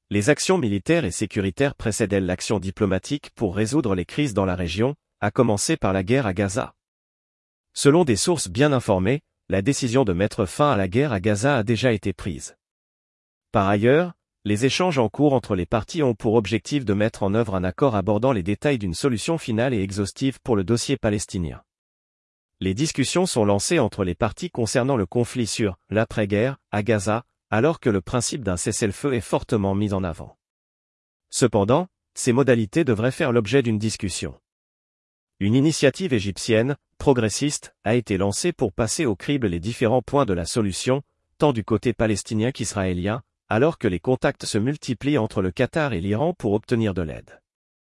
Les actions militaires et sécuritaires précèdent l'action diplomatique pour résoudre les crises dans la région, à commencer par la guerre à Gaza. Selon des sources bien informées, la décision de mettre fin à la guerre à Gaza a déjà été prise. Par ailleurs, les échanges en cours entre les parties ont pour objectif de mettre en œuvre un accord abordant les détails d'une solution finale et exhaustive pour le dossier palestinien. Les discussions sont lancées entre les parties concernant le conflit sur l'après-guerre à Gaza, alors que le principe d'un cessez-le-feu est fortement mis en avant. Cependant, ces modalités devraient faire l'objet d'une discussion. Une initiative égyptienne, progressiste, a été lancée pour passer au crible les différents points de la solution, tant du côté palestinien qu'israélien, alors que les contacts se multiplient entre le Qatar et l'Iran pour obtenir de l'aide.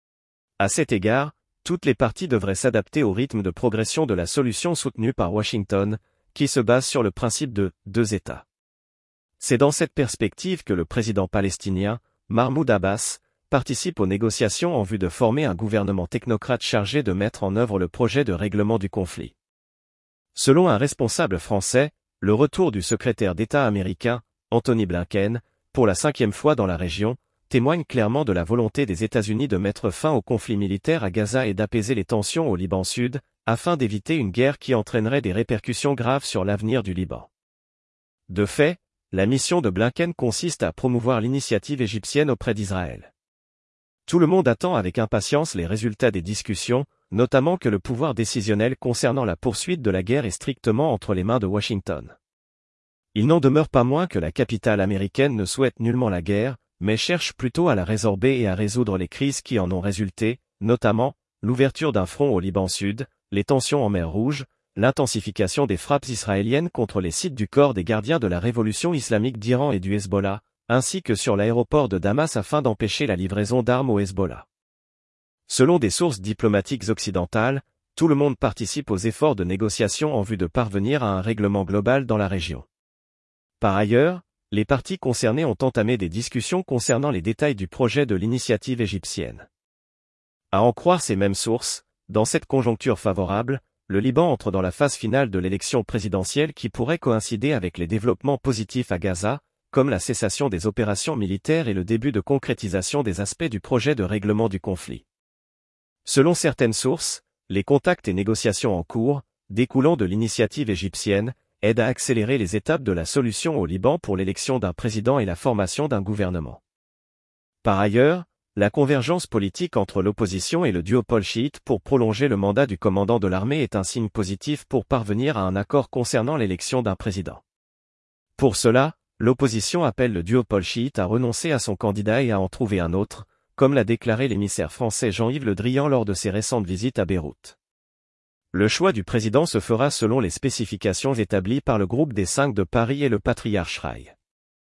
À cet égard, toutes les parties devraient s'adapter au rythme de progression de la solution soutenue par Washington, qui se base sur le principe de « deux États ». C'est dans cette perspective que le président palestinien, Mahmoud Abbas, participe aux négociations en vue de former un gouvernement technocrate chargé de mettre en œuvre le projet de règlement du conflit. Selon un responsable français, le retour du secrétaire d'État américain, Anthony Blinken, pour la 5e fois dans la région, témoigne clairement de la volonté des États-Unis de mettre fin au conflit militaire à Gaza et d'apaiser les tensions au Liban Sud, afin d'éviter une guerre qui entraînerait des répercussions graves sur l'avenir du Liban. De fait, la mission de Blinken consiste à promouvoir l'initiative égyptienne auprès d'Israël. Tout le monde attend avec impatience les résultats des discussions, notamment que le pouvoir décisionnel concernant la poursuite de la guerre est strictement entre les mains de Washington. Il n'en demeure pas moins que la capitale américaine ne souhaite nullement la guerre, mais cherche plutôt à la résorber et à résoudre les crises qui en ont résulté, notamment l'ouverture d'un front au Liban Sud, les tensions en mer Rouge, l'intensification des frappes israéliennes contre les sites du corps des gardiens de la révolution islamique d'Iran et du Hezbollah, ainsi que sur l'aéroport de Damas afin d'empêcher la livraison d'armes au Hezbollah. Selon des sources diplomatiques occidentales, tout le monde participe aux efforts de négociation en vue de parvenir à un règlement global dans la région. Par ailleurs, les parties concernées ont entamé des discussions concernant les détails du projet de l'initiative égyptienne. À en croire ces mêmes sources, dans cette conjoncture favorable, le Liban entre dans la phase finale de l'élection présidentielle qui pourrait coïncider avec les développements positifs à Gaza, comme la cessation des opérations militaires et le début de concrétisation des aspects du projet de règlement du conflit. Selon certaines sources, les contacts et négociations en cours, découlant de l'initiative égyptienne, aident à accélérer les étapes de la solution au Liban pour l'élection d'un président et la formation d'un gouvernement. Par ailleurs, la convergence politique entre l'opposition et le duopole chiite pour prolonger le mandat du commandant de l'armée est un signe positif pour parvenir à un accord concernant l'élection d'un président. Pour cela, l'opposition appelle le duopole chiite à renoncer à son candidat et à en trouver un autre, comme l'a déclaré l'émissaire français Jean-Yves Le Drian lors de ses récentes visites à Beyrouth. Le choix du président se fera selon les spécifications établies par le groupe des 5 de Paris et le patriarche Raï.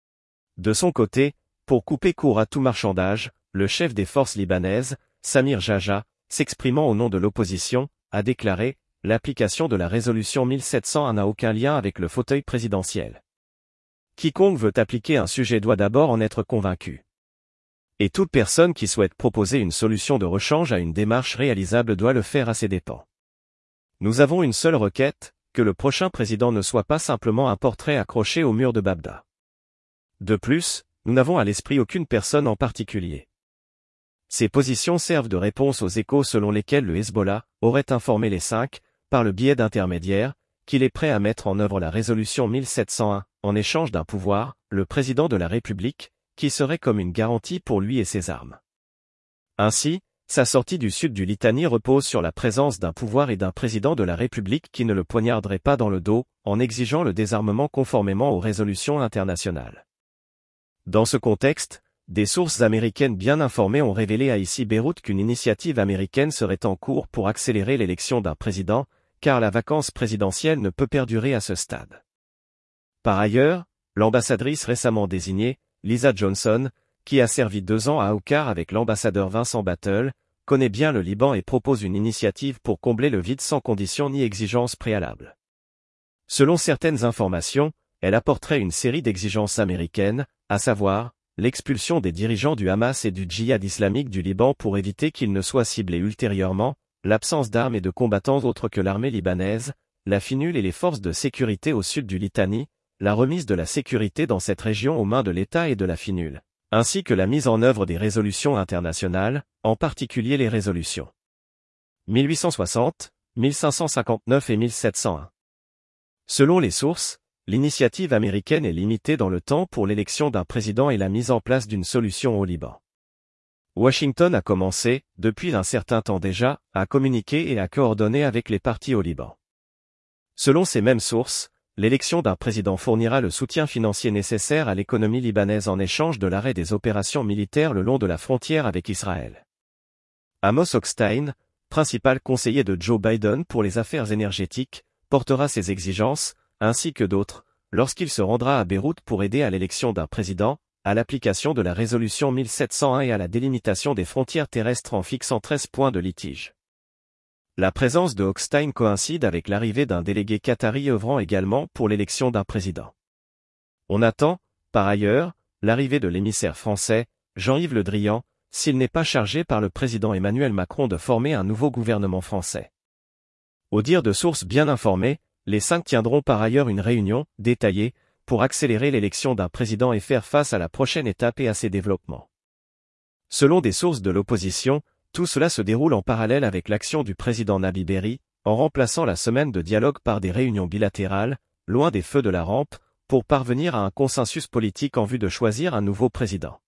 De son côté, pour couper court à tout marchandage, le chef des forces libanaises, Samir Jaja, s'exprimant au nom de l'opposition, a déclaré « L'application de la résolution 1701 n'a aucun lien avec le fauteuil présidentiel. Quiconque veut appliquer un sujet doit d'abord en être convaincu. Et toute personne qui souhaite proposer une solution de rechange à une démarche réalisable doit le faire à ses dépens. Nous avons une seule requête, que le prochain président ne soit pas simplement un portrait accroché au mur de Bagdad. De plus, nous n'avons à l'esprit aucune personne en particulier. Ces positions servent de réponse aux échos selon lesquels le Hezbollah aurait informé les 5, par le biais d'intermédiaires, qu'il est prêt à mettre en œuvre la résolution 1701, en échange d'un pouvoir, le président de la République, qui serait comme une garantie pour lui et ses armes. Ainsi, sa sortie du sud du Litanie repose sur la présence d'un pouvoir et d'un président de la République qui ne le poignarderait pas dans le dos, en exigeant le désarmement conformément aux résolutions internationales. Dans ce contexte, des sources américaines bien informées ont révélé à ICI Beyrouth qu'une initiative américaine serait en cours pour accélérer l'élection d'un président, car la vacance présidentielle ne peut perdurer à ce stade. Par ailleurs, l'ambassadrice récemment désignée, Lisa Johnson, qui a servi 2 ans à Oukar avec l'ambassadeur Vincent Battle, connaît bien le Liban et propose une initiative pour combler le vide sans condition ni exigence préalable. Selon certaines informations, elle apporterait une série d'exigences américaines, à savoir, l'expulsion des dirigeants du Hamas et du djihad islamique du Liban pour éviter qu'ils ne soient ciblés ultérieurement, l'absence d'armes et de combattants autres que l'armée libanaise, la FINUL et les forces de sécurité au sud du Litanie, la remise de la sécurité dans cette région aux mains de l'État et de la FINUL, ainsi que la mise en œuvre des résolutions internationales, en particulier les résolutions 1860, 1559 et 1701. Selon les sources, l'initiative américaine est limitée dans le temps pour l'élection d'un président et la mise en place d'une solution au Liban. Washington a commencé, depuis un certain temps déjà, à communiquer et à coordonner avec les partis au Liban. Selon ces mêmes sources, l'élection d'un président fournira le soutien financier nécessaire à l'économie libanaise en échange de l'arrêt des opérations militaires le long de la frontière avec Israël. Amos Hochstein, principal conseiller de Joe Biden pour les affaires énergétiques, portera ces exigences, ainsi que d'autres, lorsqu'il se rendra à Beyrouth pour aider à l'élection d'un président, à l'application de la résolution 1701 et à la délimitation des frontières terrestres en fixant 13 points de litige. La présence de Hochstein coïncide avec l'arrivée d'un délégué qatari œuvrant également pour l'élection d'un président. On attend, par ailleurs, l'arrivée de l'émissaire français, Jean-Yves Le Drian, s'il n'est pas chargé par le président Emmanuel Macron de former un nouveau gouvernement français. Au dire de sources bien informées, les 5 tiendront par ailleurs une réunion, détaillée, pour accélérer l'élection d'un président et faire face à la prochaine étape et à ses développements. Selon des sources de l'opposition, tout cela se déroule en parallèle avec l'action du président Nabi Berri, en remplaçant la semaine de dialogue par des réunions bilatérales, loin des feux de la rampe, pour parvenir à un consensus politique en vue de choisir un nouveau président.